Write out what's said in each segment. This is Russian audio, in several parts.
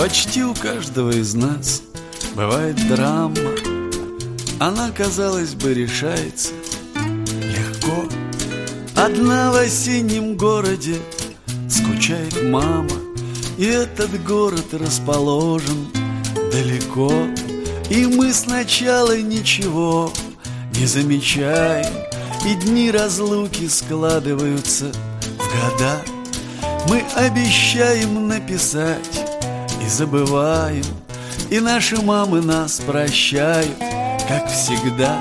Почти у каждого из нас бывает драма. Она, казалось бы, решается легко. Одна в осеннем городе скучает мама, и этот город расположен далеко. И мы сначала ничего не замечаем, и дни разлуки складываются в года. Мы обещаем написать и забываем, и наши мамы нас прощают, как всегда.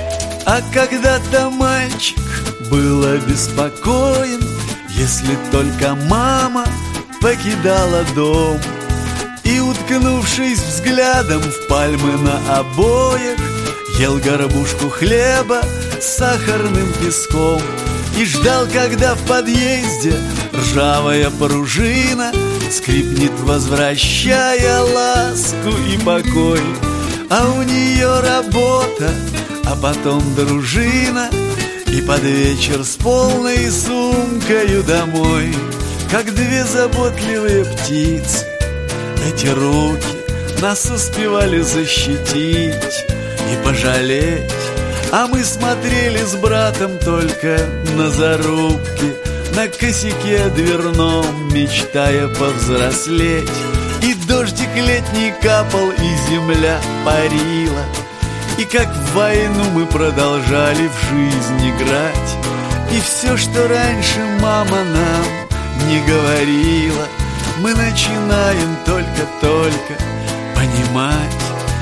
А когда-то мальчик был обеспокоен, если только мама покидала дом. И, уткнувшись взглядом в пальмы на обоях, ел горбушку хлеба с сахарным песком и ждал, когда в подъезде ржавая пружина скрипнет, возвращая ласку и покой. А у нее работа, а потом дружина, и под вечер с полной сумкою домой. Как две заботливые птицы, эти руки нас успевали защитить и пожалеть. А мы смотрели с братом только на зарубки, на косяке дверном, мечтая повзрослеть. И дождик летний капал, и земля парила, и как в войну мы продолжали в жизнь играть. И все, что раньше мама нам не говорила, мы начинаем только-только понимать.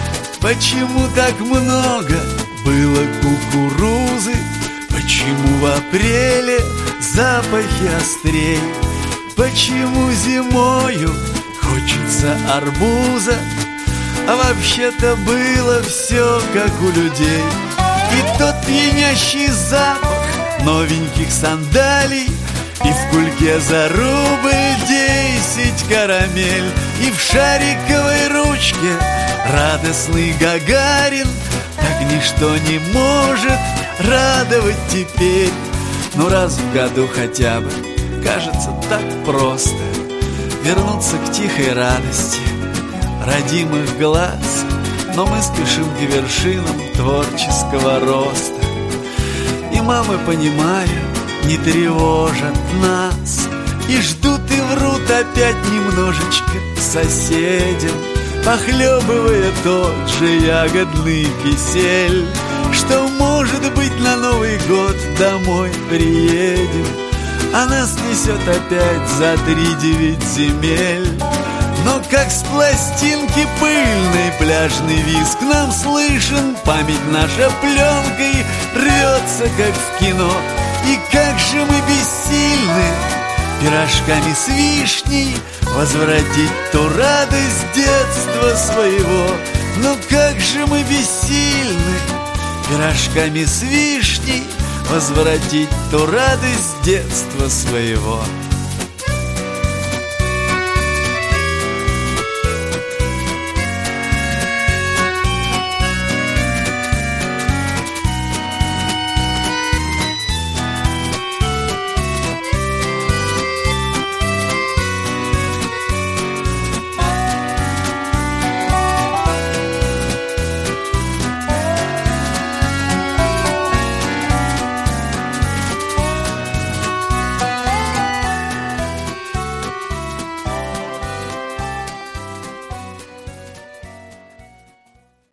Почему так много было кукурузы, почему в апреле запахи острей, почему зимою хочется арбуза, а вообще-то было все как у людей. И тот пьянящий запах новеньких сандалий, и в кульке зарубы 10 карамель, и в шариковой ручке радостный Гагарин. Так ничто не может радовать теперь. Но раз в году хотя бы кажется так просто вернуться к тихой радости родимых глаз. Но мы спешим к вершинам творческого роста, и мамы, понимая, не тревожат нас, и ждут и врут опять немножечко соседям, похлебывая тот же ягодный кисель, что, может быть, на Новый год домой приедем, а нас несет опять за 3-9 земель. Но как с пластинки пыльной пляжный визг нам слышен, память наша пленкой рвется, как в кино. И как же мы бессильны пирожками с вишней возвратить ту радость детства своего. Но как же мы бессильны пирожками с вишней возвратить ту радость детства своего.